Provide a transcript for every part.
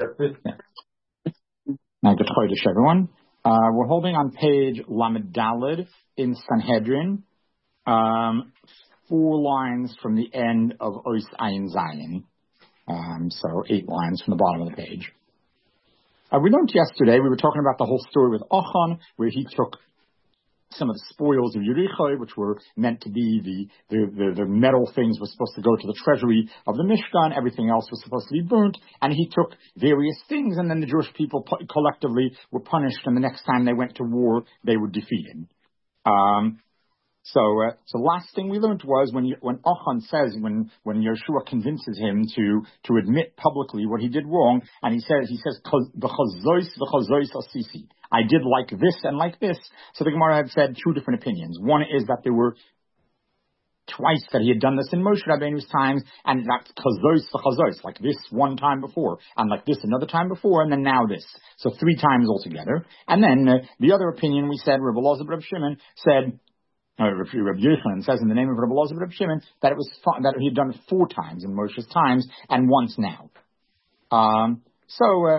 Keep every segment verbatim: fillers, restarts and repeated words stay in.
Yeah. Now, good Chodesh, everyone. Uh, we're holding on page Lamed Daled in Sanhedrin, um, four lines from the end of Ois Ayin Zayin. Um, so eight lines from the bottom of the page. Uh, we learned yesterday, we were talking about the whole story with Achan, where he took some of the spoils of Yericho, which were meant to be the, the, the, the metal things were supposed to go to the treasury of the Mishkan, everything else was supposed to be burnt, and he took various things, and then the Jewish people pu- collectively were punished, and the next time they went to war, they were defeated. Um, So, uh, so last thing we learned was when you, when Achan says, when, when Yeshua convinces him to, to admit publicly what he did wrong, and he says, he says, v'chazois, v'chazois asisi. I did like this and like this. So the Gemara had said two different opinions. One is that there were twice that he had done this in Moshe Rabbeinu's times, and that's chazois v'chazois, like this one time before, and like this another time before, and then now this. So three times altogether. And then uh, the other opinion we said, Rabbi Elazar Reb Shimon said, Uh, Rabbi Yochanan says in the name of Rabbi Elazar Reb Shimon that it was that he had done it four times in Moshe's times and once now. Um, so, uh,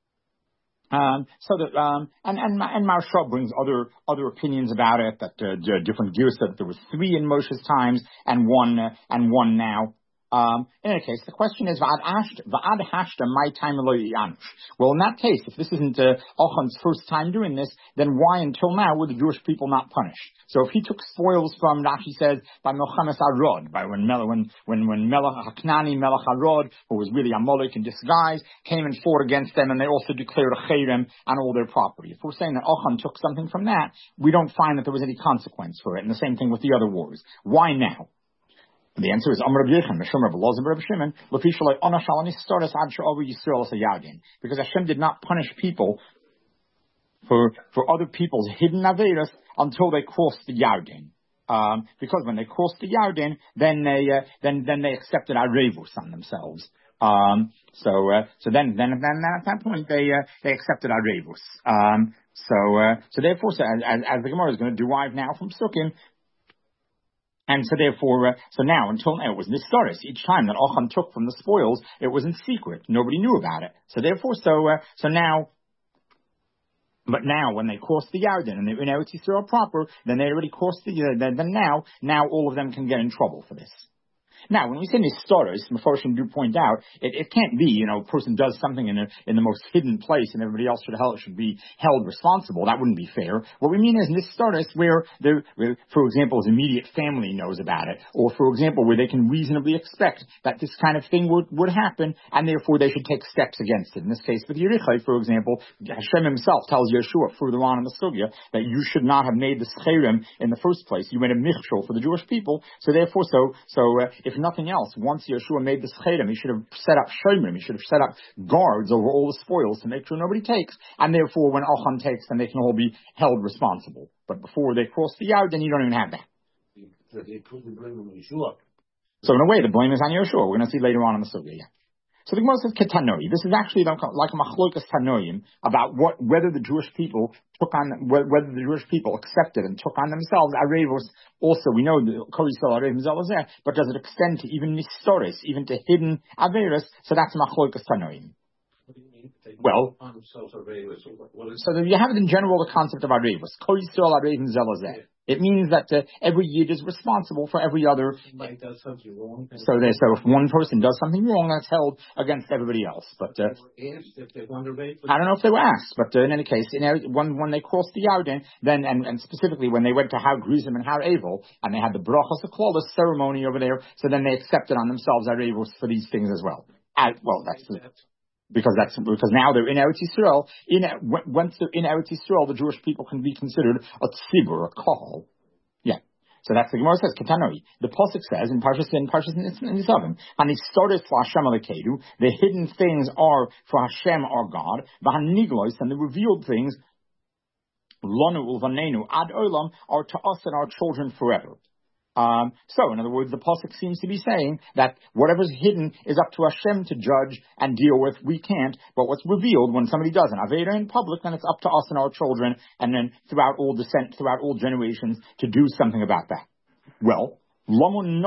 um, so that um, and and and Maharsha brings other other opinions about it, that uh, different gears said that there was three in Moshe's times and one uh, and one now. Um, in any case, the question is, Va'ad hashta my time yanush. Well, in that case, if this isn't uh, Achan's first time doing this, then why until now were the Jewish people not punished? So if he took spoils from, Rashi says, by Melchames Arod, by when when when when Melech Haknani, Melech Arod, who was really Amalek in disguise, came and fought against them, and they also declared a cherem on all their property. If we're saying that Achan took something from that, we don't find that there was any consequence for it. And the same thing with the other wars. Why now? The answer is Amar Rabbi Yechon, Meshum Rabbi Elazar Reb Shimon, Lefi Shalai Ona Shalani Stardas Ad She'avu Yisrael as a Yagin, because Hashem did not punish people for for other people's hidden averas until they crossed the Yarden. Um, because when they crossed the Yarden, then they uh, then then they accepted Arevus on themselves. Um, so uh, so then then then at that point they uh, they accepted Arevus. Um, so uh, so therefore, so as, as, as the Gemara is going to derive now from Sukkim. And so therefore, uh, so now, until now, it was Nistaris. Each time that Achan took from the spoils, it was in secret. Nobody knew about it. So therefore, so, uh, so now, but now, when they crossed the Yarden and they're in Eretz Yisrael proper, then they already crossed the, uh, then, then now, now all of them can get in trouble for this. Now, when we say Nistaris, Mefarshim do point out, it, it can't be, you know, a person does something in a, in the most hidden place and everybody else should, held, should be held responsible. That wouldn't be fair. What we mean is Nistaris where, the, where, for example, his immediate family knows about it, or for example, where they can reasonably expect that this kind of thing would, would happen, and therefore they should take steps against it. In this case, with Yerichai, for example, Hashem himself tells Yeshua further on in the Sugya that you should not have made the Scherem in the first place. You made a Michshol for the Jewish people, so therefore, so, so, uh, if nothing else, once Yeshua made the Scherem, he should have set up Shomrim, he should have set up guards over all the spoils to make sure nobody takes, and therefore when Achan takes, then they can all be held responsible. But before they cross the yard, then you don't even have that. So they put the blame on Yeshua. So in a way, the blame is on Yeshua. We're going to see later on in the Sugya, yeah. So the Gemara says Ketanoi. This is actually like a machlokas tanoim about what whether the Jewish people took on whether the Jewish people accepted and took on themselves arevos. Also, we know the korisol arevim zelazeh, but does it extend to even nistoris, even to hidden averas? So that's machlokas tanoim. Well, so that you have it in general the concept of arevos. Korisol arevim zelazeh. It means that uh, every yid is responsible for every other. So, there, so if one person does something wrong, that's held against everybody else. But uh, I don't know if they were asked. But uh, in any case, in, when when they crossed the Yarden, then and, and specifically when they went to Har Grizim and Har Evel, and they had the brachos aklalos ceremony over there, so then they accepted on themselves Har Evos for these things as well. Uh, well, that's. Because that's because now they're in Eretz Yisrael. In once they're in Eretz Yisrael, the Jewish people can be considered a tzibur, a kohol. Yeah. So that's the Gemara says Ketanoi. The pasuk says in Parshas in Parshas Nisavim, and it started for Hashem Alekedu. The hidden things are for Hashem our God. V'haniglos, and the revealed things, Lanu ulvanenu ad olam, are to us and our children forever. Um, so, in other words, the pasuk seems to be saying that whatever's hidden is up to Hashem to judge and deal with. We can't. But what's revealed when somebody does an avera in public, then it's up to us and our children, and then throughout all descent, throughout all generations, to do something about that. Well, Now, in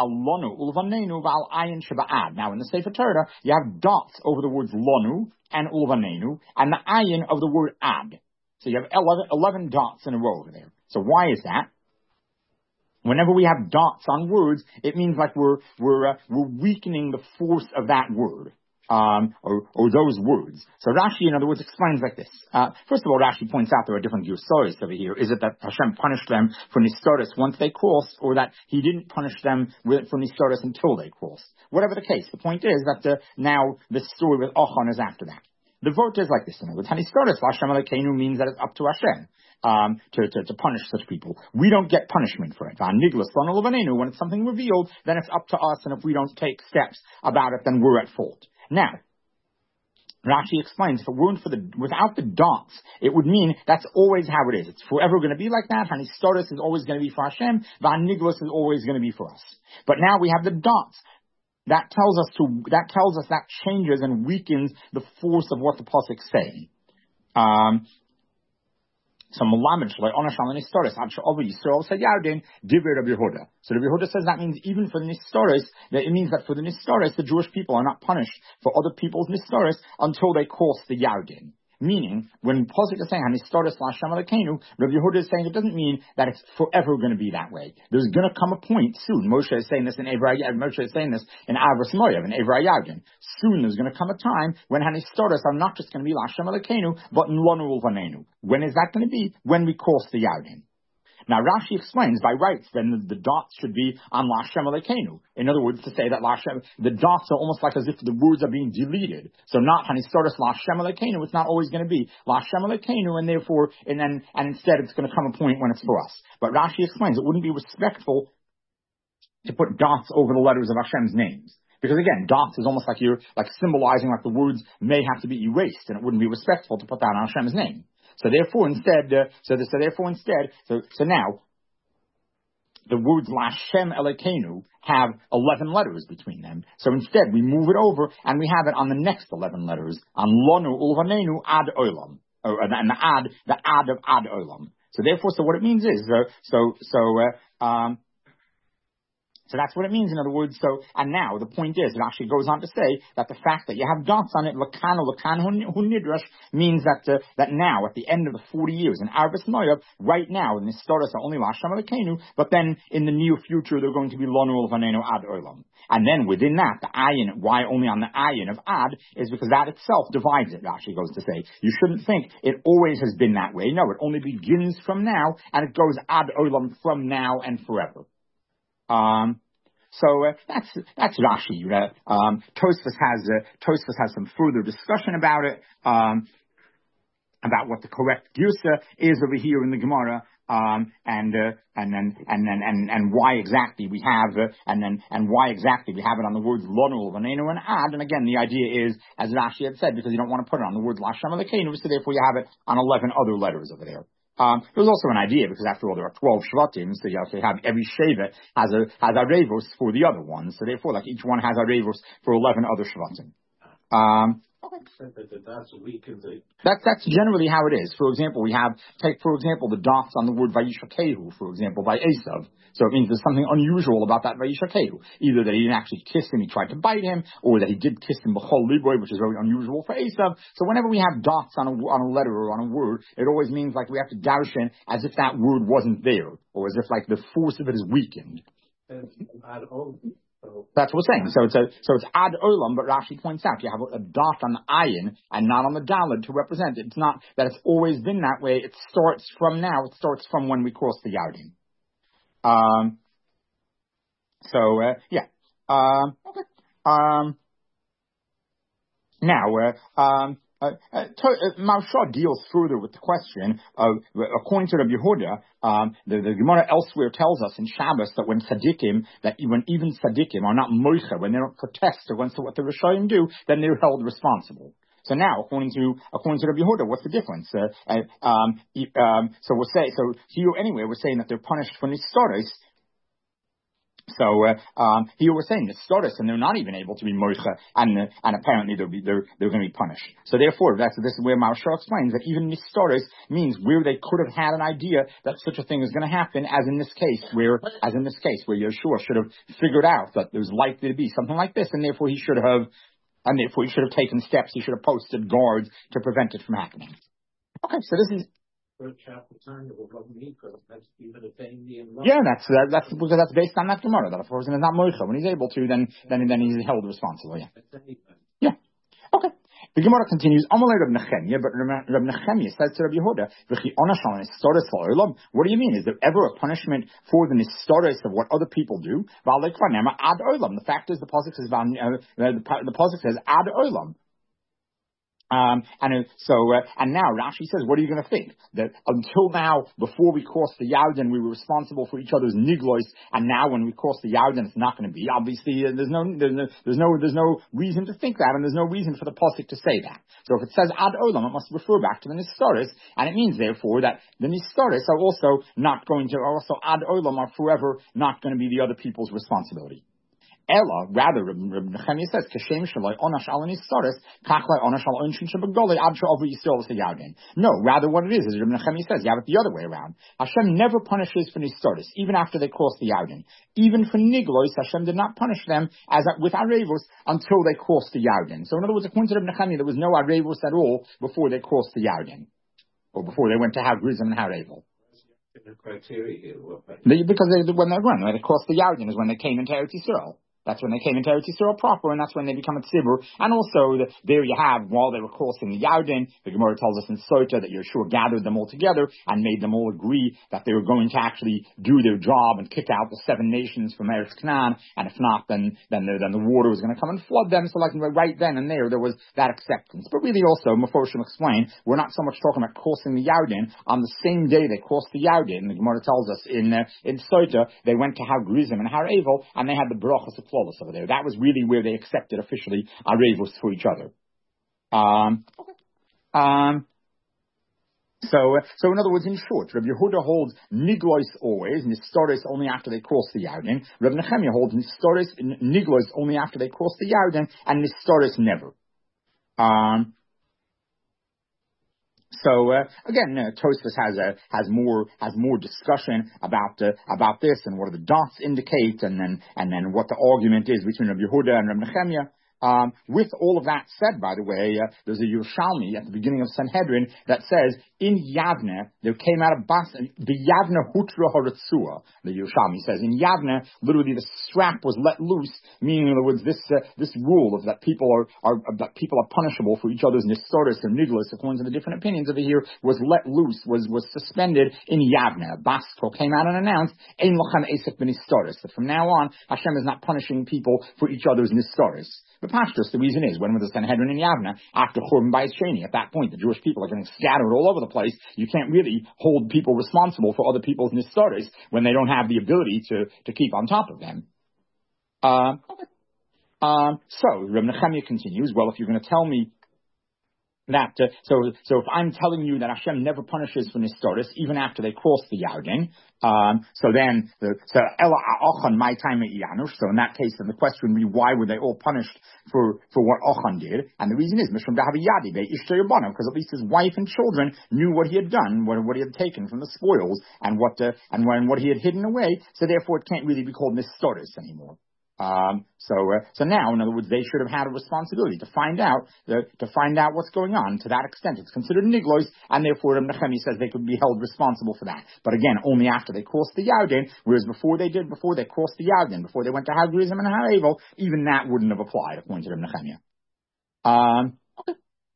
the Sefer Torah, you have dots over the words lonu and ulvanenu, and the ayin of the word ad. So you have eleven, eleven dots in a row over there. So why is that? Whenever we have dots on words, it means like we're we're uh, we're weakening the force of that word. Um, or, or those words. So Rashi, in other words, explains like this. Uh, first of all, Rashi points out there are different Yusoris over here. Is it that Hashem punished them for Nistoris once they crossed, or that He didn't punish them with, for Nistoris until they crossed? Whatever the case, the point is that the, now the story with Ochon is after that. The vote is like this. In other words, Hanistoris Hashem Elokeinu means that it's up to Hashem. Um, to, to, to punish such people. We don't get punishment for it. When it's something revealed, then it's up to us, and if we don't take steps about it, then we're at fault. Now, Rashi explains, if it weren't for the, without the dots, it would mean that's always how it is. It's forever going to be like that. Hanistoris is always going to be for Hashem. Vaniglos is always going to be for us. But now we have the dots. That tells us to, that tells us that changes and weakens the force of what the pasuk's saying. Um, So Melamed Shalai Onash al Nistoris Ad Over Yisrael said Yardin Divrei Rabbi Yehuda. So Rabbi Yehuda says that means even for the Nistoris, that it means that for the Nistoris, the Jewish people are not punished for other people's Nistoris until they cross the Yardin. Meaning, when Pasuk is saying Hanistoris Lashem Elokeinu, Rabbi Yehuda is saying it doesn't mean that it's forever going to be that way. There's going to come a point soon. Moshe is saying this in Evrei, Moshe is saying this in Avos Moav, in Evrei Yardin. Soon there's going to come a time when Hanistoris are not just going to be Lashem Elokeinu, but Nlonu Ulvanenu. When is that going to be? When we cross the Yardin. Now Rashi explains by rights then the, the dots should be on Lashem Elokeinu. In other words, to say that Lashem, the dots are almost like as if the words are being deleted. So not Hanistoris Lashem Elokeinu, it's not always going to be Lashem Elokeinu, and therefore, and then, and instead it's going to come a point when it's for us. But Rashi explains it wouldn't be respectful to put dots over the letters of Hashem's names. Because again, dots is almost like you're, like symbolizing like the words may have to be erased, and it wouldn't be respectful to put that on Hashem's name. So therefore, instead, uh, so, the, so therefore, instead, so so now, the words Lashem Elokeinu have eleven letters between them. So instead, we move it over and we have it on the next eleven letters on Lonu Ulvanenu Ad Olam, or and the Ad, the Ad of Ad Olam. So therefore, so what it means is, uh, so so uh, um. So that's what it means, in other words. So, and now the point is, it actually goes on to say that the fact that you have dots on it, lakanu, lakan hu nidrash, means that uh, that now, at the end of the forty years, in Avos Moav, right now, in the Nistoris are only Lashem Elokeinu, but then in the near future, they're going to be Lonu Ulvanenu Ad Olam. And then within that, the ayin, why only on the ayin of Ad, is because that itself divides it, Rashi goes to say. You shouldn't think it always has been that way. No, it only begins from now, and it goes Ad Olam from now and forever. Um, so uh, that's that's Rashi. Uh, um, Tosfos has uh, Tosfos has some further discussion about it, um, about what the correct girsa is over here in the Gemara, um, and uh, and then and then and, and why exactly we have uh, and then and why exactly we have it on the words Lonu Ulvanenu and Ad. And again, the idea is, as Rashi had said, because you don't want to put it on the words Lashem Elokeinu, so therefore you have it on eleven other letters over there. Um, there was also an idea, because after all, there are twelve Shvatim, so you have to have every Shevet has a, has a Revos for the other ones. So therefore, like, each one has a Revos for eleven other Shvatim. Um, okay. That's weak, That's, that's generally how it is. For example, we have, take, for example, the dots on the word Vayishakehu, for example, by Esav. So it means there's something unusual about that Vayishakehu. Either that he didn't actually kiss him, he tried to bite him, or that he did kiss him B'chol Liboy, which is very unusual for Esav. So whenever we have dots on a, on a letter or on a word, it always means like we have to darshan as if that word wasn't there, or as if like the force of it is weakened. And Ad Olam. That's what we're saying. So it's a, so it's Ad Olam, but Rashi points out you have a, a dot on the ayin and not on the daled to represent it. It's not that it's always been that way. It starts from now. It starts from when we cross the Yarden. Um. So uh, yeah. Um. Okay. Um. Now, uh, um. Uh, uh, uh, Maharsha deals further with the question of, according to Rabbi Yehuda, um, the, the Gemara elsewhere tells us in Shabbos that when tzaddikim, that when even tzaddikim are not moicha, when they don't protest against what the Rishayim do, then they're held responsible. So now, according to according to Rabbi Yehuda, what's the difference? Uh, uh, um, um, so we'll say, so here anyway, we're saying that they're punished for nistoros. So uh, um, here we're saying the status, and they're not even able to be moicha, and uh, and apparently they'll be they're they're going to be punished. So therefore, that's this is where Maharshal explains that even status means where they could have had an idea that such a thing is going to happen, as in this case, where as in this case where Yeshua should have figured out that there was likely to be something like this, and therefore he should have, and therefore he should have taken steps. He should have posted guards to prevent it from happening. Okay, so this is. Yeah, that's uh, that's because that's based on that Gemara. That if a person is not moicha when he's able to, then then then he's held responsible. Yeah. Yeah. Okay. The Gemara continues. Amalei Reb Nechemia, but Reb Nechemia says to Reb Yehuda, "V'chi onashal nistoris la'olam." What do you mean? Is there ever a punishment for the nistoris of what other people do? V'alei kvanema ad olam. The fact is, the pasuk says uh, the the pasuk says ad olam. Um, and so, uh, and now Rashi says, what are you going to think? That until now, before we crossed the Yarden, we were responsible for each other's niglois, and now when we cross the Yarden, it's not going to be. Obviously, uh, there's no, there's no, there's no, there's no reason to think that, and there's no reason for the pasuk to say that. So if it says ad olam, it must refer back to the nistoris, and it means therefore that the nistoris are also not going to, are also ad olam are forever not going to be the other people's responsibility. Ella, rather, Reb Nechemia says, "Kashem shaloi onash al nistoris, kachlei onash al onshin shebegolei absha over yisrael v'yavdin." No, rather, what it is is Reb Nechemia says, you have it the other way around. Hashem never punishes for nistoris, even after they cross the Yarden. Even for niglois, Hashem did not punish them as with arevos until they crossed the Yarden. So, in other words, according to Reb Nechemia, there was no arevos at all before they crossed the Yarden, or before they went to Har Grizim and Har Evel. The criteria here, what, they, because they, when they run, when they crossed the Yarden is when they came into Eretz Yisrael. That's when they came into Eretz Yisrael proper, and that's when they become a tzibur. And also, the, there you have, while they were crossing the Yarden, the Gemara tells us in Sota that Yeshua gathered them all together and made them all agree that they were going to actually do their job and kick out the seven nations from Eretz Canaan. And if not, then then the, then the water was going to come and flood them. So, like right then and there, there was that acceptance. But really, also, Meforshim explained, we're not so much talking about crossing the Yarden. On the same day they crossed the Yarden, the Gemara tells us in uh, in Sota, they went to Har Grizim and Har Evel, and they had the brachas of flawless over there. That was really where they accepted officially arevos for each other. Um, okay. Um, so, uh, so in other words, in short, Reb Yehuda holds niglois always, nistoris only after they cross the Yarden. Reb Nechemia holds nistoris, niglois only after they cross the Yarden, and nistoris never. Um, So uh, again, uh, Tosfos has a has more has more discussion about uh, about this and what do the dots indicate, and then and then what the argument is between Rabbi Yehuda and Rabbi Nechemia. Um, with all of that said, by the way, uh, there's a Yerushalmi at the beginning of Sanhedrin that says, in Yavne, there came out of Bas, the Yavne Hutra Horitzua, the Yerushalmi says. In Yavne, literally the strap was let loose, meaning, in other words, this uh, this rule of that people are, are that people are punishable for each other's nistoris and niglas, according to the different opinions over here, was let loose, was was suspended in Yavne. Basko came out and announced, Ein lochem esek b'nistoris, that from now on, Hashem is not punishing people for each other's nistoris. But Pashtus, the reason is, when was the Sanhedrin in Yavne? After Churban Bayis Sheni. At that point, the Jewish people are getting scattered all over the place. You can't really hold people responsible for other people's nistoris when they don't have the ability to, to keep on top of them. Uh, okay. Um, so, Reb Nechemia continues, well, if you're going to tell me that, uh, so, so if I'm telling you that Hashem never punishes for nistoris, even after they cross the Yarden, um, so then, the, so, Ela Ochan, my time at Yanush, so in that case, then the question would be, why were they all punished for, for what Ochan did? And the reason is, Mishram Dahaviyadi, they Ishta Yabana, because at least his wife and children knew what he had done, what, what he had taken from the spoils, and what, uh, and when, what he had hidden away, so therefore it can't really be called nistoris anymore. Um, so, uh, so now, in other words, they should have had a responsibility to find out, the, to find out what's going on. To that extent, it's considered niglois, and therefore, Nechemia says they could be held responsible for that. But again, only after they crossed the Yarden, whereas before they did, before they crossed the Yarden, before they went to Har Grizim and Har Evel, even that wouldn't have applied, according to Nechemia. Um, okay.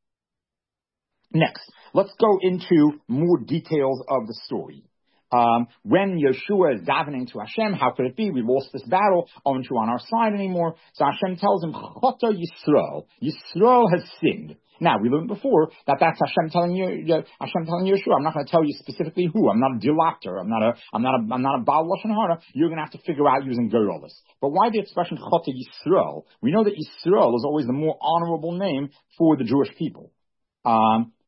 Next, let's go into more details of the story. Um, when Yeshua is davening to Hashem, how could it be? We lost this battle. Aren't you on our side anymore? So Hashem tells him, Chata Yisrael. Yisrael has sinned. Now, we learned before that that's Hashem telling you, Hashem telling Yeshua, I'm not going to tell you specifically who. I'm not a dilactor. I'm not a, I'm not a, I'm not a Baal Lashon Hara. You're going to have to figure out using Gerolis. But why the expression Chata Yisrael? We know that Yisrael is always the more honorable name for the Jewish people. Um,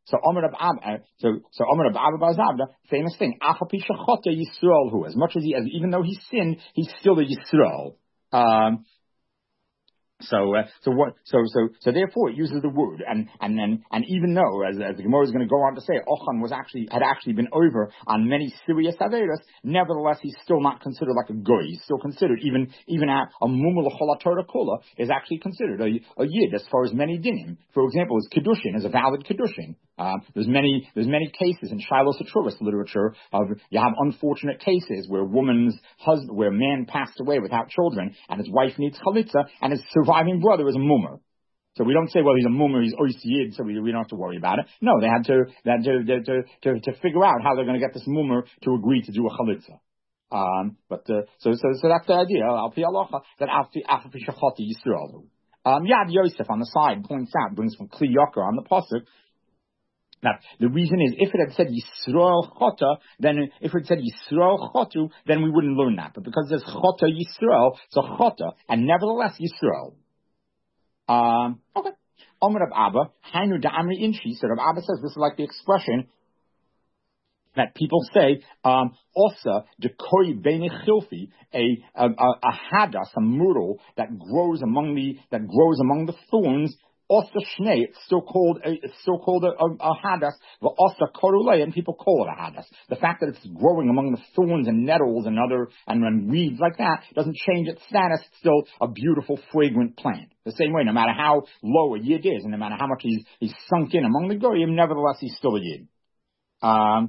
So Omer Rab Abba, so so Omer Rab Abba Bar Zabda, famous thing. Achapi shechota Yisrael hu. As much as he, as even though he sinned, he's still a Yisrael. Um, So, uh, so what? So, so, so therefore, it uses the word, and and then, and even though, as, as the Gemara is going to go on to say, Ochan was actually had actually been over on many serious averos. Nevertheless, he's still not considered like a goy. He's still considered even even at a mumul cholatora kola is actually considered a, a yid as far as many dinim. For example, his kedushin is a valid kedushin. Um, there's many there's many cases in Shiloh Satruvis literature of you have unfortunate cases where woman's husband, where a man passed away without children, and his wife needs chalitza, and his surviving brother is a mummer. So we don't say, well, he's a mummer, he's oisiyid, so we, we don't have to worry about it. No, they had to they had to to, to, to, to figure out how they're going to get this mummer to agree to do a chalitza. Um, but uh, so so so that's the idea. Al pi halacha that after after shachati Yisrael. Um, Yad Yosef on the side points out, brings from Kli Yakar on the pasuk. Now, the reason is, if it had said Yisrael Chota, then if it said Yisrael Chotu, then we wouldn't learn that. But because there's Chota Yisrael, so Chota, and nevertheless Yisrael. Um, okay. Omer Rab Abba, Hainu Da'amri Inchi, so Rab Abba says this is like the expression that people say, um, Osa dekoi bene chilfi, a, a, a, a hadas, a myrtle that grows among the, that grows among the thorns. Osa shnei, it's still called a, it's still called a, a, a hadas, but osa korulei, and people call it a hadas. The fact that it's growing among the thorns and nettles and other and, and weeds like that doesn't change its status. It's still a beautiful, fragrant plant. The same way, no matter how low a yid is, and no matter how much he's he's sunk in among the goyim, nevertheless he's still a yid. Um,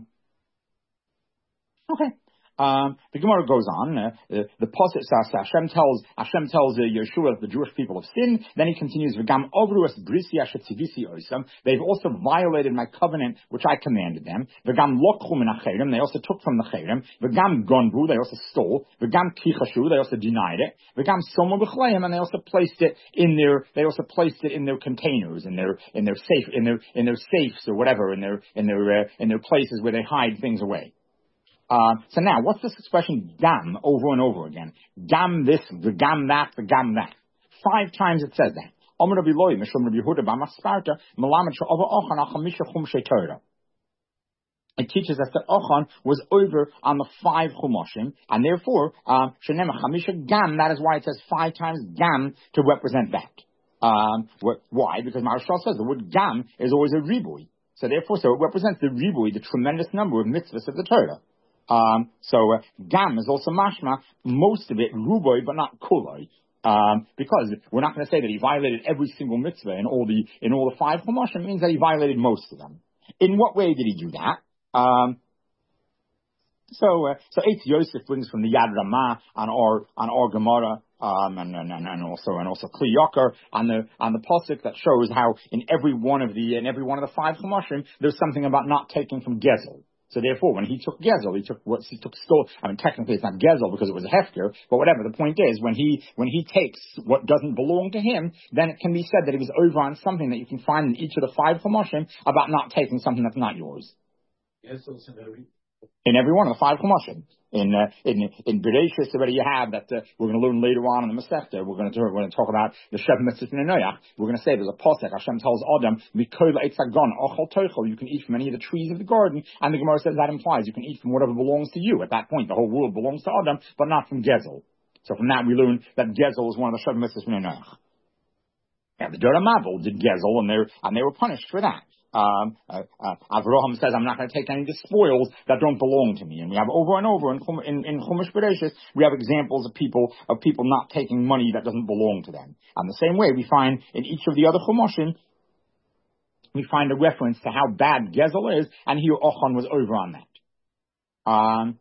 okay. Um, the Gemara goes on. Uh, the the pasuk says Hashem tells Hashem tells uh, Yeshua that the Jewish people have sinned. Then he continues, "V'gam ovruas brisi ashetzivisi osam." They've also violated my covenant which I commanded them. V'gam lokchu min hacherim. They also took from the cherim. V'gam gonvu. They also stole. V'gam kichashu. They also denied it. V'gam somo b'chleim. And they also placed it in their. They also placed it in their containers, in their in their safe in their in their safes or whatever, in their in their uh, in their places where they hide things away. Uh, so now, what's this expression gam over and over again? Gam this, the gam that, the gam that. Five times it says that. It teaches us that Ochan was over on the five chumashim, and therefore, um, gam, that is why it says five times gam to represent that. Um, what, why? Because Maharshal says the word gam is always a ribui. So therefore, so it represents the ribui, the tremendous number of mitzvahs of the Torah. Um, so uh, gam is also mashma, most of it ruboy, but not kuloi, um, because we're not going to say that he violated every single mitzvah in all the in all the five chumashim. It means that he violated most of them. In what way did he do that? Um, so uh, so Eitz Yosef brings from the Yad Ramah on our on our Gemara. Um, and, and, and also, and also Kli Yakar on the, on the pasuk that shows how in every one of the, in every one of the five chumashim, there's something about not taking from Gezel. So therefore, when he took Gezel, he took what he took stole. I mean, technically it's not Gezel because it was a hefker, but whatever. The point is, when he when he takes what doesn't belong to him, then it can be said that he was over on something that you can find in each of the five chumashim about not taking something that's not yours. Gezel's in every in every one of the five chumashim. In uh, in in Bereshis already you have that uh, we're going to learn later on in the Masechta. We're going to we're going to talk about the Shev Mitzvah in Noach. We're going to say there's a pasuk. Hashem tells Adam, "Mikol eitzagon ochal toichel." You can eat from any of the trees of the garden, and the Gemara says that implies you can eat from whatever belongs to you. At that point, the whole world belongs to Adam, but not from Gezel. So from that we learn that Gezel is one of the Shev Mitzvah in Noach. And the Dora Mabel did Gezel, and they and they were punished for that. Um, uh, uh, Avraham says, I'm not going to take any of the spoils that don't belong to me. And we have over and over in, in, in Chumash Bereshis, we have examples of people, of people not taking money that doesn't belong to them. And the same way we find in each of the other Chumashim, we find a reference to how bad Gezel is, and here Ochan was over on that. Um,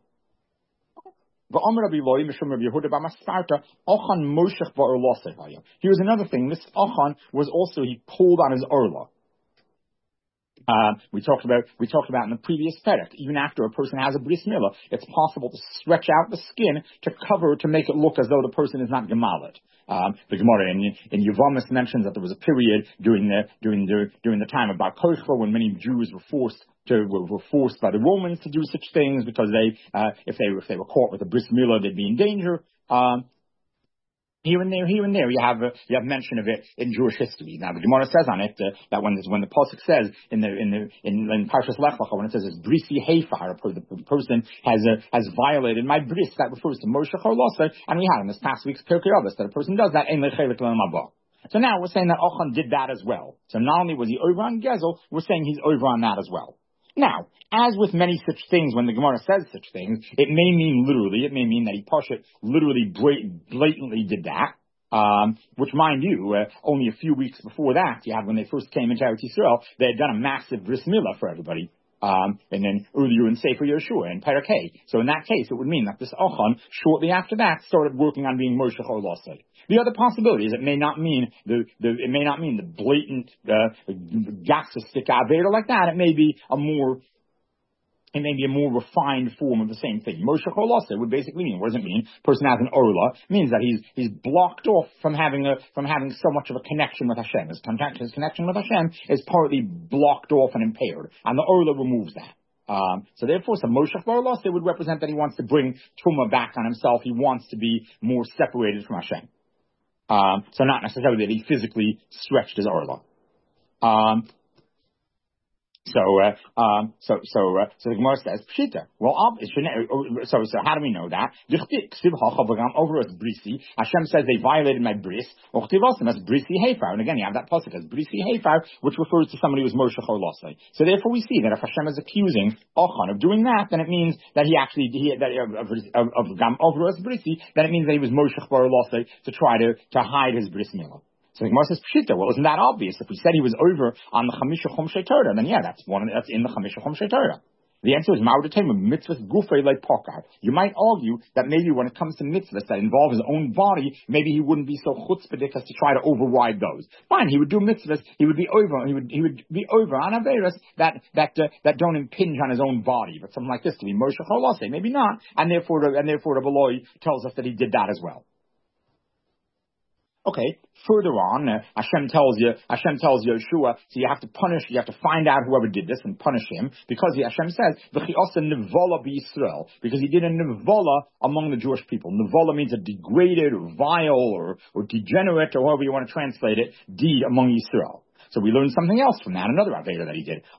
Here's another thing, this Ochan was also, he pulled on his Orla. Uh, we talked about we talked about in the previous perek. Even after a person has a bris milah, it's possible to stretch out the skin to cover to make it look as though the person is not gemalit. Um, the Gemara in, in Yevamis mentions that there was a period during the during the during the time of Bar Kochba when many Jews were forced to were, were forced by the Romans to do such things because they uh, if they if they were caught with a bris milah they'd be in danger. Um, Here and there, here and there, you have uh, you have mention of it in Jewish history. Now the Gemara says on it uh, that when when the pasuk says in the in the in, in Parshas Lech Lecha, when it says it's brisi heifar, the, the person has uh, has violated my bris, that refers to Moshe Chorlosa, and we had in this past week's Pirkei Avos that a person does that in lechelik l'mabah. So now we're saying that Ochan did that as well. So not only was he over on Gezel, we're saying he's over on that as well. Now, as with many such things, when the Gemara says such things, it may mean literally, it may mean that he Pashat literally blatantly did that, um, which, mind you, uh, only a few weeks before that, you had when they first came into Eretz Yisrael, they had done a massive bris milah for everybody. Um, and then earlier in Sefer Yeshua and Perek Hay. So in that case, it would mean that this Ochan, shortly after that, started working on being Moshe Chorlosa. The other possibility is it may not mean the, the it may not mean the blatant uh, gassistic avera like that. It may be a more It may be a more refined form of the same thing. Moshe Chorlosa would basically mean, what does it mean? Person has an orla. It means that he's he's blocked off from having a from having so much of a connection with Hashem. His contact, his connection with Hashem is partly blocked off and impaired, and the orla removes that. Um, so therefore, some Moshe Chorlosa would represent that he wants to bring Tumah back on himself. He wants to be more separated from Hashem. Um, so not necessarily that he physically stretched his orla. Um, So, uh, um, so, so, uh, so the Gemara says, Pshita. Well, so, so how do we know that? Hashem says they violated my bris. As brisi heifar. And again, you have that pasuk as brisi heifar, which refers to somebody who was Moshe Chorlosa. So therefore we see that if Hashem is accusing Ochan of doing that, then it means that he actually, he, that, of, of, of Gam Ovros brisi, then it means that he was Moshe Chorlosa to try to, to hide his bris milah. So the Gemara says, Pshita, well, isn't that obvious? If we said he was over on the Chamisha Chumshei Torah, then yeah, that's one, that's in the Chamisha Chumshei Torah. The answer is Ma'udatem, mitzvahs gufei like pokar. You might argue that maybe when it comes to mitzvahs that involve his own body, maybe he wouldn't be so chutzpahdik as to try to override those. Fine, he would do mitzvahs, he would be over, he would, he would be over on averas that, that, uh, that don't impinge on his own body. But something like this to be Moshe Chorlosa, maybe not, and therefore, and therefore the Beloy tells us that he did that as well. Okay, further on, uh, Hashem tells you, Hashem tells Yeshua, so you have to punish, you have to find out whoever did this and punish him, because he, Hashem says, V'chi asa nevola b'Yisrael, because he did a nevola among the Jewish people. Nevola means a degraded, or vile, or, or degenerate, or however you want to translate it, deed among Yisrael. So we learned something else from that, another Aveda that he did.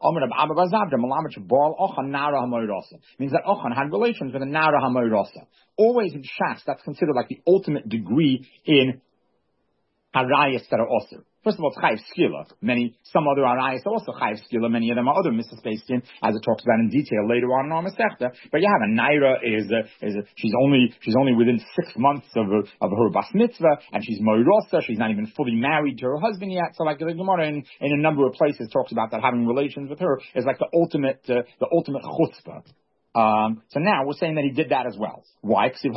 Means that Ochan had relations with a Nara HaMoirasa. Always in Shas, that's considered like the ultimate degree in Arayas that are also. First of all, it's Chayiv Skila. Many, some other Arayas are also Chayiv Skila. Many of them are other Missus Bastin, as it talks about in detail later on in our Masechta. But you have a Naira is a, is a, she's only, she's only within six months of her, of her Bas Mitzvah, and she's Moirosa, she's not even fully married to her husband yet. So like the Gemara in, in a number of places talks about that having relations with her is like the ultimate, uh, the ultimate chutzpah. Um, so now we're saying that he did that as well. Why? You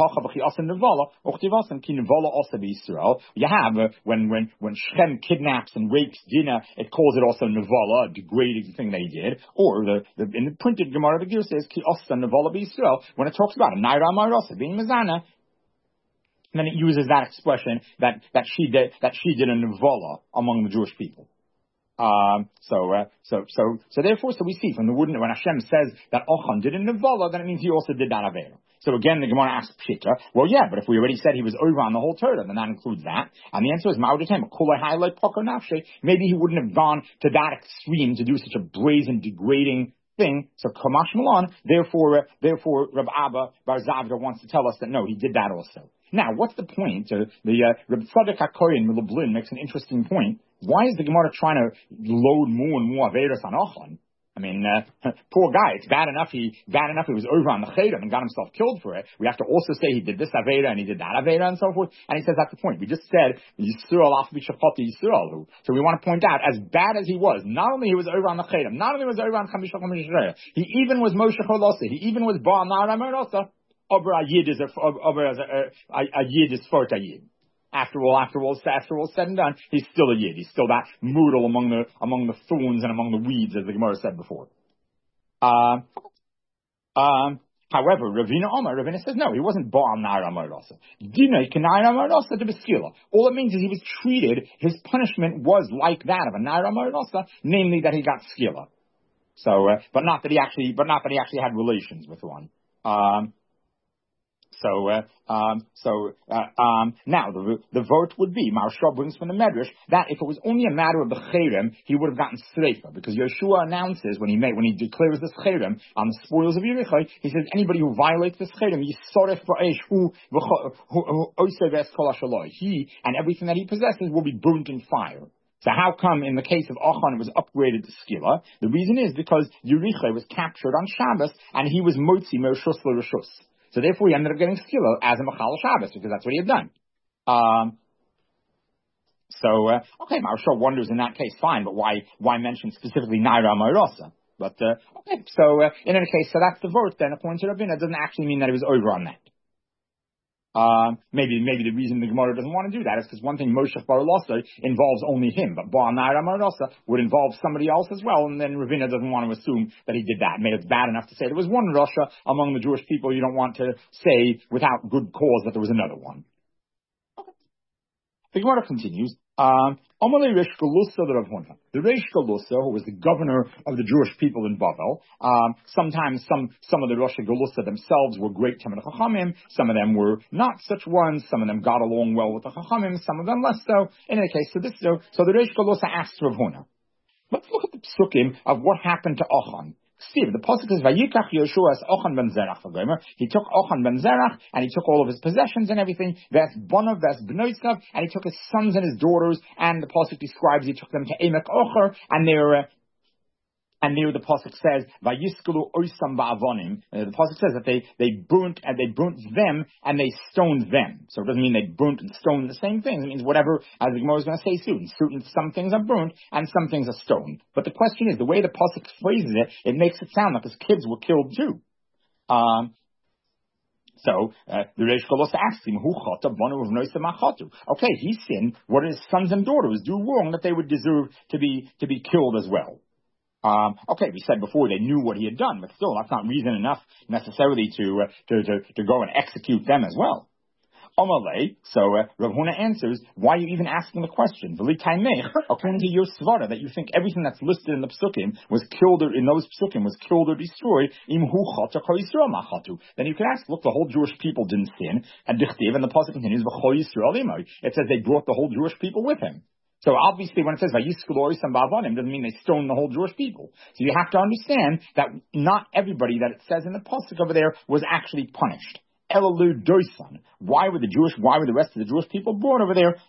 have uh, when when when Shem kidnaps and rapes Dinah, it calls it also nevala, a degrading thing that he did. Or the, the in the printed Gemara the Gir says ki osa nevala b'Yisrael when it talks about a naira ma'arasa being mezana. Then it uses that expression that that she did that she did a nevala among the Jewish people. Um, so, uh, so, so, so therefore, so we see from the wooden, when Hashem says that Ochan did a nevala, then it means he also did that Avera. So again, the Gemara asks Pshita, well, yeah, but if we already said he was over on the whole Torah, then that includes that. And the answer is Ma'udatem, highlight nafshe. Maybe he wouldn't have gone to that extreme to do such a brazen, degrading thing. So Kamash Milan, therefore, uh, therefore, Reb Abba Bar Zavda wants to tell us that no, he did that also. Now, what's the point? Uh, the uh, Reb Tzadok HaKohen Milublin makes an interesting point. Why is the Gemara trying to load more and more Averas on Ochan? I mean, uh, poor guy. It's bad enough he bad enough he was over on the Chedem and got himself killed for it. We have to also say he did this Avera and he did that Avera and so forth. And he says that's the point. We just said Yisrael Af B'Shachati Yisrael. So we want to point out, as bad as he was, not only he was over on the Chedem, not only was he over on Chamisha Chamisha, he even was Moshe Chorlosa. He even was Baal Nara Merosa. Over a Yid is a over a, a, a Yid is Fort a Yid. After all, after all, after all said and done, he's still a Yid. He's still that moodle among the among the thorns and among the weeds, as the Gemara said before. Uh, um, however, Ravina Omar, Ravina says no, he wasn't Baal Nara Marasa. Dinay Kanara Marasa to Beskila. All it means is he was treated. His punishment was like that of a Nara Marasa, namely that he got skila. So, uh, but not that he actually, but not that he actually had relations with one. Um. so, uh, um, so, uh, um, now the, the vote would be, Maharsha brings from the Medrash, that if it was only a matter of the Cherem, he would have gotten Sreifa, because Yeshua announces when he made, when he declares this Cherem on the spoils of Yericho, he says, anybody who violates this Cherem, Yisoref Ba'esh, who, he and everything that he possesses will be burnt in fire. So how come in the case of Achan it was upgraded to Skila? The reason is because Yericho was captured on Shabbos and he was Motzi Mershus L'Rishus. So therefore he ended up getting Skila as a Machal Shabbos because that's what he had done. Um, so, uh, okay, Maharsha wonders in that case, fine, but why why mention specifically Naira Mayrasa? But, uh, okay, so uh, in any case, so that's the vote then according to Rabbeinu. It doesn't actually mean that it was over on that. Um, maybe, maybe the reason the Gemara doesn't want to do that is because one thing, Moshe Bar Lasa involves only him, but Baal Naira Marasa would involve somebody else as well, and then Ravina doesn't want to assume that he did that. Maybe it's bad enough to say there was one Rasha among the Jewish people. You don't want to say without good cause that there was another one. Okay. The Gemara continues. Um, the Reish Galusa, who was the governor of the Jewish people in Bavel, um, sometimes some some of the Rosh Galusa themselves were great Talmidei Chachamim, some of them were not such ones, some of them got along well with the Chachamim, some of them less so. In any case, so this so, so the Reish Galusa asked Rav Huna, let's look at the psukim of what happened to Achan. Steve, the pasuk says, "Vayikach Yeshua es Achan ben Zerach." He took Achan ben Zerach, and he took all of his possessions and everything. That's Bonav, that's Benoisav, and he took his sons and his daughters. And the pasuk describes he took them to Emek Ocher, and they were. Uh, And there the pasuk says, "Vayiskulu oisam ba'avonim." Uh, the pasuk says that they they burnt and they burnt them and they stoned them. So it doesn't mean they burnt and stoned the same things. It means whatever, as the Gemara is going to say soon. Soon, some things are burnt and some things are stoned. But the question is, the way the pasuk phrases it, it makes it sound like his kids were killed too. Um, So uh, the Reish Galusa asks him, "Who chata banu of noisa machatu?" Okay, he sinned. What did his sons and daughters do wrong that they would deserve to be to be killed as well? Um, okay, we said before they knew what he had done, but still, that's not reason enough necessarily to uh, to, to to go and execute them as well. Omalei, so uh, Rav Huna answers, why are you even asking the question? According to your svara, that you think everything that's listed in the psukim was killed or in those psukim was killed or destroyed, then you can ask, look, the whole Jewish people didn't sin, and dichtiv, and the pasuk continues, it says they brought the whole Jewish people with him. So obviously when it says Vayiskulu Oisam Ba'avonim, doesn't mean they stoned the whole Jewish people. So you have to understand that not everybody that it says in the pasuk over there was actually punished. Elalu Doisan. Why were the Jewish, why were the rest of the Jewish people brought over there?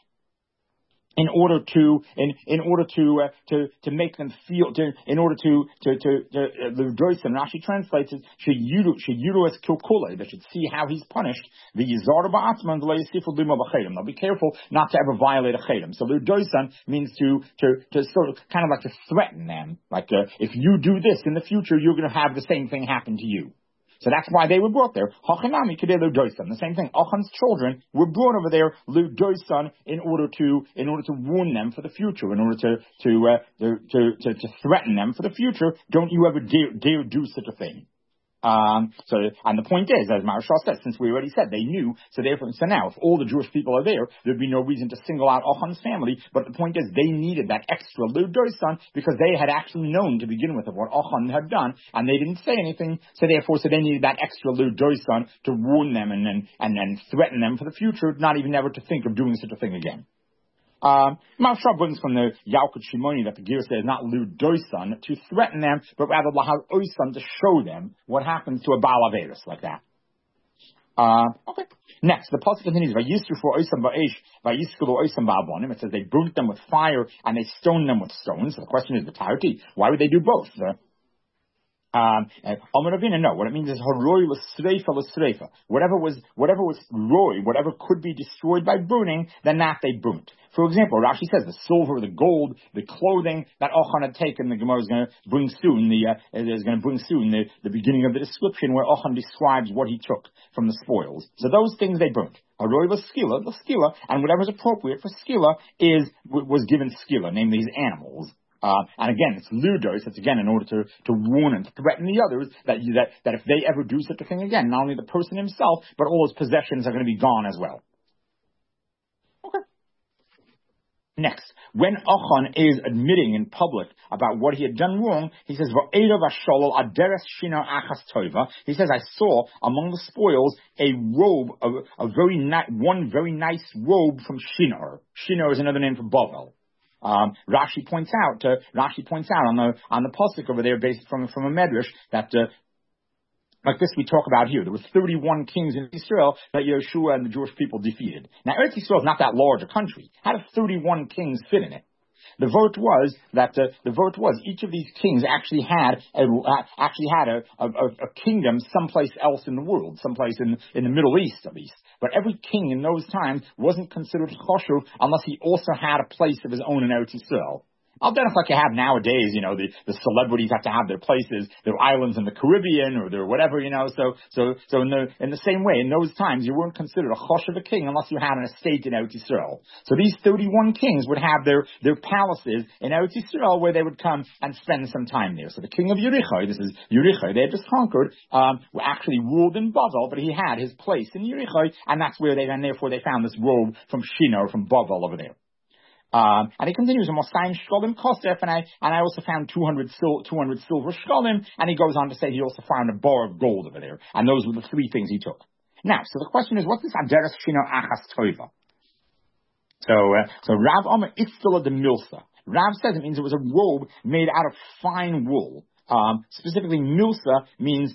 In order to, in, in order to, uh, to, to make them feel, to, in order to, to, to, to uh, the Doisan, Rashi translates it, Sheyuru es kilkule, they should see how he's punished. The Yizar ba'atman, the Leisifu lima b'chedem. Now be careful not to ever violate a chedem. So the Doisan means to, to, to sort of, kind of like to threaten them. Like, uh, if you do this in the future, you're going to have the same thing happen to you. So that's why they were brought there. Hachanami kedei ludoisan. The same thing. Achan's children were brought over there ludoisan in order to in order to warn them for the future, in order to to uh, to, to to threaten them for the future. Don't you ever dare dare do such a thing. Um, so, and the point is, as Maharsha said, since we already said they knew, so therefore, so now, if all the Jewish people are there, there'd be no reason to single out Achan's family, but the point is, they needed that extra Ludoisan, because they had actually known to begin with of what Achan had done, and they didn't say anything, so therefore, so they needed that extra Ludoisan to warn them and, and, and, and threaten them for the future, not even ever to think of doing such a thing again. Um, Maharsha brings from the Yalkut Shimoni that the Gira says not Ludoisan to threaten them, but rather Lahal Oisan to show them what happens to a Baal Averis like that. Uh, okay. Next, the pasuk continues, Vayisrufu Oisam ba'esh, Vayiskulu Oisam ba'avonim. It says they burnt them with fire and they stoned them with stones. So the question is the entirety. Why would they do both? Uh, Um, Amaravina, no. What it means is haroi l'sreifa l'sreifa. Whatever was, whatever was roi, whatever could be destroyed by burning, then that they burnt. For example, Rashi says the silver, the gold, the clothing that Achan had taken, the Gemara is going to bring soon, the, uh, is going to bring soon the, the beginning of the description where Achan describes what he took from the spoils. So those things they burnt. Haroi l'skila, l'skila, and whatever is appropriate for skila is, was given skila, namely these animals. Uh, and again, it's ludos. It's again in order to, to warn and to threaten the others that, you, that that if they ever do such a thing again, not only the person himself, but all his possessions are going to be gone as well. Okay. Next, when Achan is admitting in public about what he had done wrong, he says, he says, I saw among the spoils a robe, a, a very ni- one very nice robe from Shinar. Shinar is another name for Bavel. Um, Rashi points out, uh, Rashi points out on the on the pasuk over there, based from from a medrash, that uh, like this we talk about here. There were thirty-one kings in Israel that Yeshua and the Jewish people defeated. Now, Eretz Yisrael is not that large a country. How do thirty-one kings fit in it? The vote was that uh, the vote was each of these kings actually had a, uh, actually had a, a, a kingdom someplace else in the world, someplace in in the Middle East at least. But every king in those times wasn't considered choshev unless he also had a place of his own in Eretz Yisrael. I'll bet it's like you have nowadays, you know, the, the celebrities have to have their places, their islands in the Caribbean or their whatever, you know, so, so, so in the, in the same way, in those times, you weren't considered a chosh of a king unless you had an estate in Eretz Yisrael. So these thirty-one kings would have their, their palaces in Eretz Yisrael where they would come and spend some time there. So the king of Yericho, this is Yericho, they had just conquered, um, actually ruled in Bavel, but he had his place in Yericho, and that's where they, and therefore they found this robe from Shinar, from Bavel over there. Um, and he continues, Mosaim Shkolim Kosef, and I, and I also found two hundred, sil- two hundred silver Shkolim, and he goes on to say he also found a bar of gold over there. And those were the three things he took. Now, so the question is, what's this Aderes Shinar Achas Toiva? So, uh, so Rav Omer Itztala de Milsa. Rav says it means it was a robe made out of fine wool. Um, specifically, Milsa means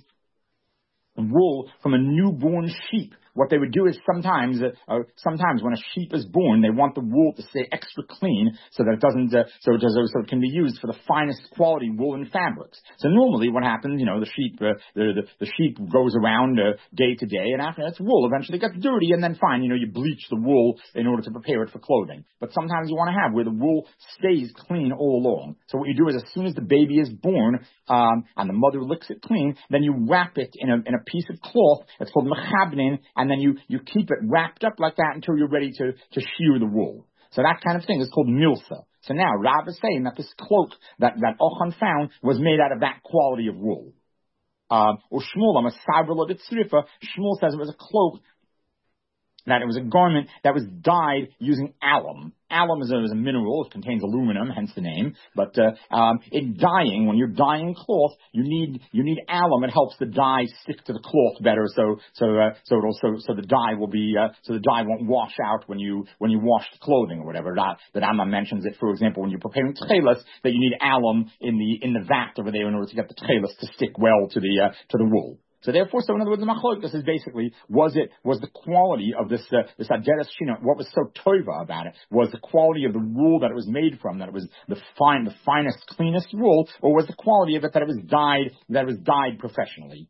wool from a newborn sheep. What they would do is sometimes, uh, uh, sometimes when a sheep is born, they want the wool to stay extra clean so that it doesn't, uh, so it does, so it can be used for the finest quality woolen fabrics. So normally, what happens, you know, the sheep, uh, the, the the sheep goes around uh, day to day, and after that, wool eventually gets dirty, and then fine, you know, you bleach the wool in order to prepare it for clothing. But sometimes you want to have where the wool stays clean all along. So what you do is, as soon as the baby is born, um, and the mother licks it clean, then you wrap it in a in a piece of cloth. It's called mechabnin. And then you, you keep it wrapped up like that until you're ready to, to shear the wool. So that kind of thing is called milsa. So now Rav is saying that this cloak that, that Achan found was made out of that quality of wool. Uh, or Shmuel, Shmuel says it was a cloak, that it was a garment that was dyed using alum. Alum is a, is a mineral. It contains aluminum, hence the name. But uh, um, in dyeing, when you're dyeing cloth, you need you need alum. It helps the dye stick to the cloth better, so so uh, so it'll so so the dye will be uh, so the dye won't wash out when you when you wash the clothing or whatever. That that Amma mentions it, for example, when you're preparing tchelas, that you need alum in the in the vat over there in order to get the tchelas to stick well to the uh, to the wool. So therefore, so in other words, the machlokes is basically, was it, was the quality of this, uh, this Aderes Shinar, what was so tova about it, was the quality of the wool that it was made from, that it was the fine, the finest, cleanest wool, or was the quality of it that it was dyed, that it was dyed professionally?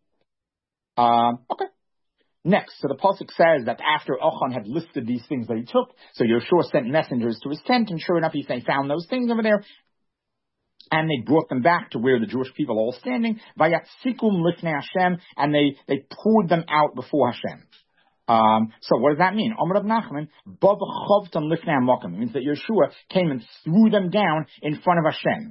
Um, okay. Next, so the pasuk says that after Achan had listed these things that he took, so Yeshua sent messengers to his tent, and sure enough, he found those things over there. And they brought them back to where the Jewish people are all standing. Vayatsikum lifnei Hashem, and they, they poured them out before Hashem. Um, so what does that mean? Amar Rav Nachman, Bav chavtam lifnei Hamakom. It means that Yeshua came and threw them down in front of Hashem.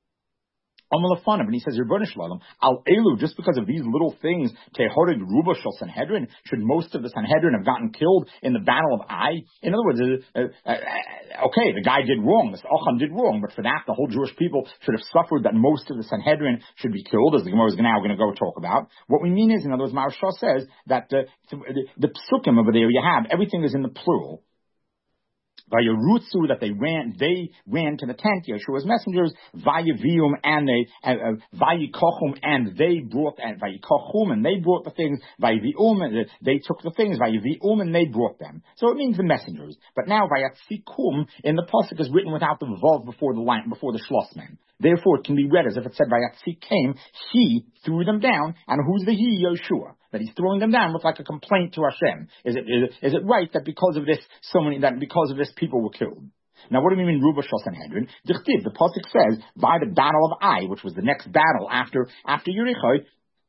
Amalafanav, and he says, Rebbeinu Shalom, Al Elu, just because of these little things, Tehorid Ruba Shel Sanhedrin, should most of the Sanhedrin have gotten killed in the battle of Ai? In other words, uh, uh, uh, okay, the guy did wrong, this Achan did wrong, but for that, the whole Jewish people should have suffered that most of the Sanhedrin should be killed, as the Gemara is now going to go talk about. What we mean is, in other words, Maharsha says that uh, the, the psukim over there you have, everything is in the plural. Vayarutsu, that they ran, they ran to the tent, Yeshua's messengers, Vayavium, and they, uh, uh, Vayikochum, and they brought, and Vayikochum, and they brought the things, Vayavium, and they took the things, Vayavium, and they brought them. So it means the messengers. But now, Vayatsikum, in the pasuk is written without the vav before the line, before the schlossman. Therefore, it can be read as if it said, Vayatzik came, he threw them down, and who's the he? Yeshua. That he's throwing them down looks like a complaint to Hashem. Is it, is it, is it right that because of this, so many, that because of this people were killed? Now, what do we mean, Ruba Shel Sanhedrin? Dichtiv, the pasuk says, by the battle of Ai, which was the next battle after, after Yericho,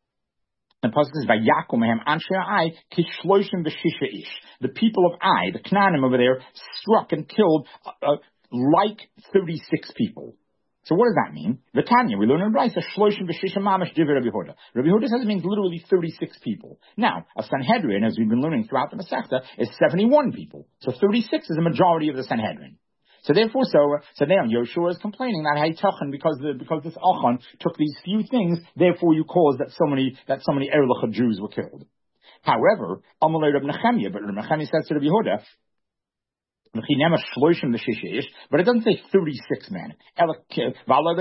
the pasuk says, Vayakum mehem anshe Ai, kishloshim v'shisha ish. The people of Ai, the Knanim over there, struck and killed, uh, uh, like thirty-six people. So what does that mean? The Tanya, we learn in Brisa, Shloshim v'Shisha Mamash Divrei Rabbi Yehuda. Rabbi Yehuda says it means literally thirty-six people. Now, a Sanhedrin, as we've been learning throughout the Masechta, is seventy-one people. So thirty-six is the majority of the Sanhedrin. So therefore, so so now Yoshua is complaining that Haytachan, because the, because this Achan took these few things, therefore you caused that so many that so many Erlich Jews were killed. However, Amalei Reb Nechemia, but Reb Nechemia says to Rabbi Yehuda, but it doesn't say thirty-six men. It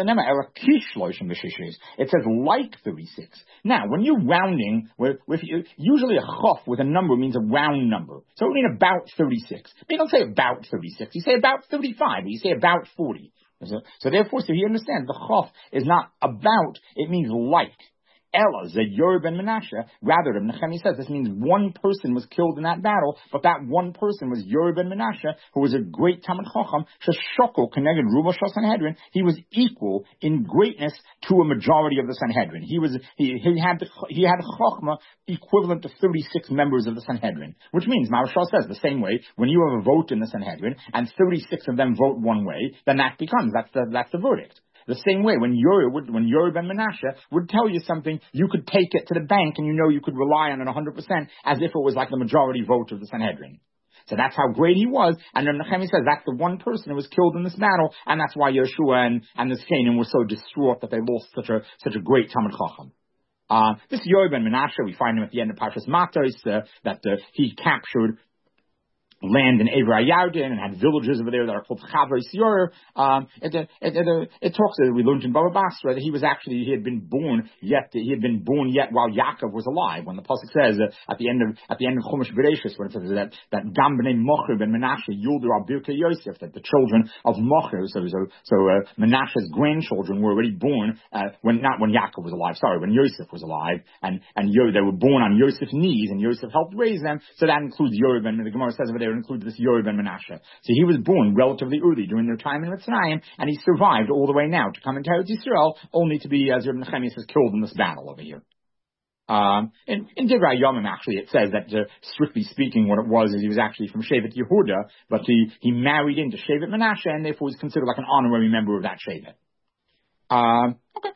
says like thirty-six. Now, when you're rounding, with you, usually a chaf with a number means a round number. So it means about thirty-six. But you don't say about thirty-six. You say about thirty-five. Or you say about forty. So, so therefore, so he understands the chaf is not about, it means like. Ella, Zayur ben Menashe, rather, Reb Nechemia says this means one person was killed in that battle, but that one person was Yer ben Menashe, who was a great Talmid Chacham, Sheshoko connected Ruba Shal Sanhedrin. He was equal in greatness to a majority of the Sanhedrin. He was he, he had the, he had Chachma equivalent to thirty-six members of the Sanhedrin, which means Maharshal says the same way when you have a vote in the Sanhedrin and thirty-six of them vote one way, then that becomes that's the that's the verdict. The same way, when Yer would, when Yer ben Menashe would tell you something, you could take it to the bank and you know you could rely on it one hundred percent as if it was like the majority vote of the Sanhedrin. So that's how great he was. And then Nehemiah says that's the one person who was killed in this battle, and that's why Yeshua and, and the Canaan were so distraught that they lost such a, such a great Talmid Chacham. Uh, this Yer ben Menashe, we find him at the end of Parshas Matos, uh, that uh, he captured land in Eivra Yarden and had villages over there that are called Chavei Yor. Um, it, it, it, it talks that we learned in Baba Basra that he was actually he had been born yet he had been born yet while Yaakov was alive. When the pasuk says uh, at the end of at the end of Chumash Bereshis, when it says that that Gam b'nei Mocher ben Menashe Yulder al Birkei Yosef, that the children of Mocher, so so so uh, Menashe's grandchildren were already born uh, when not when Yaakov was alive, sorry, when Yosef was alive, and and Yo, they were born on Yosef's knees, and Yosef helped raise them. So that includes Yer ben. The Gemara says over there. Includes this Yer ben Menashe. So he was born relatively early during their time in Mitzrayim, and he survived all the way now to come into Eretz Yisrael, only to be, as Reb Nechemia says, killed in this battle over here. Um, in, in Divrei Yomim, actually, it says that, uh, strictly speaking, what it was is he was actually from Shevet Yehuda, but he, he married into Shevet Menashe, and therefore was considered like an honorary member of that Shevet. Um, okay.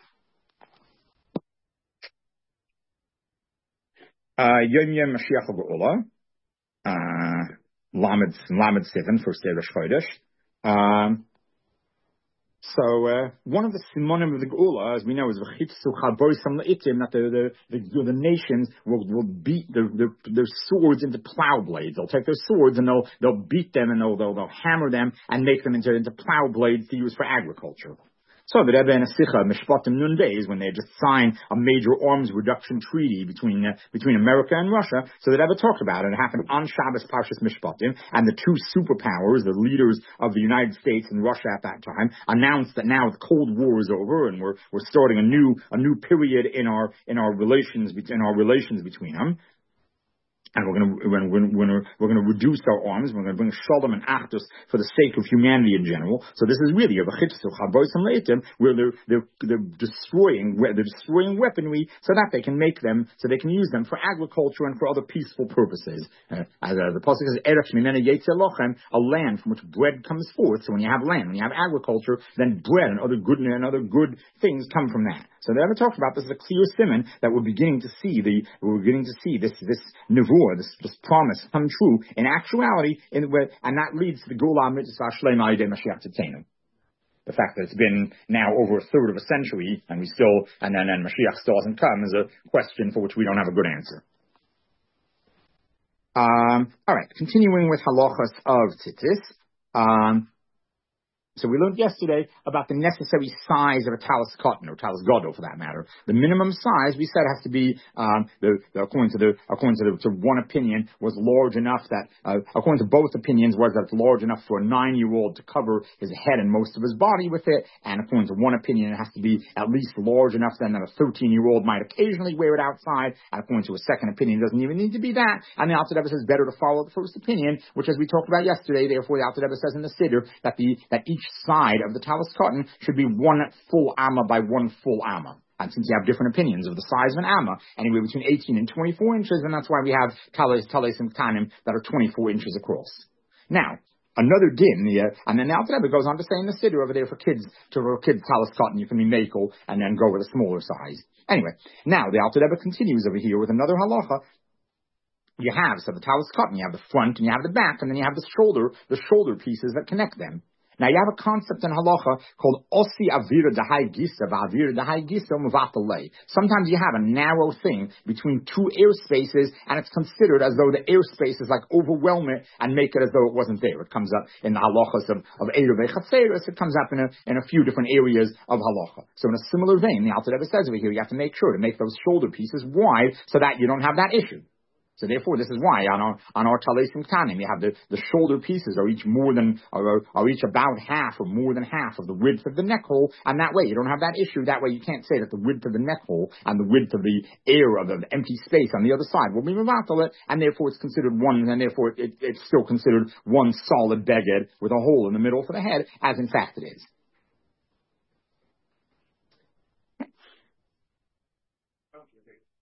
Uh, Yom Yom Mashiach HaGeula. Uh, Lamed, Lamed seven, first day of Rosh Chodesh. Um, so, uh, one of the simonim of the Geula, as we know, is v'chitzu chaboisam le'itim, that the, the, the, the nations will, will beat their, their, their swords into plow blades. They'll take their swords and they'll, they'll beat them and they'll, they'll, they'll hammer them and make them into, into plow blades to use for agriculture. So the Rebbe and a Sicha, Mishpatim Nun Days, when they had just signed a major arms reduction treaty between uh, between America and Russia, so the Rebbe talked about it. It happened on Shabbos Parshas Mishpatim, and the two superpowers, the leaders of the United States and Russia at that time, announced that now the Cold War is over and we're we're starting a new a new period in our in our relations in our relations between them. And we're going to we're, we're, we're going to reduce our arms. We're going to bring shalom and achdus for the sake of humanity in general. So this is really a v'chitzu chaboisam leitim, where they're they're they're destroying they're destroying weaponry so that they can make them so they can use them for agriculture and for other peaceful purposes. Uh, as uh, the pasuk says, eretz mimena yetzer lochem, a land from which bread comes forth. So when you have land, when you have agriculture, then bread and other good and other good things come from that. So they ever talked about this is a clear simon that we're beginning to see the we're beginning to see this this nevuah, this this promise come true in actuality, in and that leads to the Geula Mitzvah Shlema Yidei Mashiach Tzidkenu. The fact that it's been now over a third of a century and we still and then and Mashiach still hasn't come is a question for which we don't have a good answer. Um, all right, continuing with halachas of tzitzis. Um, So we learned yesterday about the necessary size of a talis cotton, or talis gadol for that matter. The minimum size we said has to be, um, the, the, according to the according to the to one opinion was large enough that, uh, according to both opinions, was that it's large enough for a nine-year-old to cover his head and most of his body with it. And according to one opinion, it has to be at least large enough then that a thirteen-year-old might occasionally wear it outside. And according to a second opinion, it doesn't even need to be that. And the Alter Rebbe says better to follow the first opinion, which, as we talked about yesterday, therefore the Alter Rebbe says in the Siddur that the that each side of the talis cotton should be one full amma by one full amma. And since you have different opinions of the size of an amma, anywhere between eighteen and twenty-four inches, and that's why we have talis, talis and tanim that are twenty-four inches across. Now, another din, the, uh, and then the Alter Rebbe goes on to say in the Siddur over there for kids, to for kids talis cotton, you can be makel and then go with a smaller size. Anyway, now the Alter Rebbe continues over here with another halacha. You have, so the talis cotton, you have the front and you have the back, and then you have the shoulder, the shoulder pieces that connect them. Now you have a concept in halacha called osi avira dehai gisa v'avira dehai gisa muvatalei. Sometimes you have a narrow thing between two air spaces, and it's considered as though the air spaces like overwhelm it and make it as though it wasn't there. It comes up in the halachas of of eruv echatzeres. It comes up in a in a few different areas of halacha. So in a similar vein, the Alter Rebbe says over here, you have to make sure to make those shoulder pieces wide so that you don't have that issue. So therefore, this is why on our on our talesim tanim, you have the, the shoulder pieces are each more than are, are each about half or more than half of the width of the neck hole, and that way you don't have that issue. That way you can't say that the width of the neck hole and the width of the air of the empty space on the other side will be mevatel it, and therefore it's considered one, and therefore it, it, it's still considered one solid beged with a hole in the middle for the head, as in fact it is.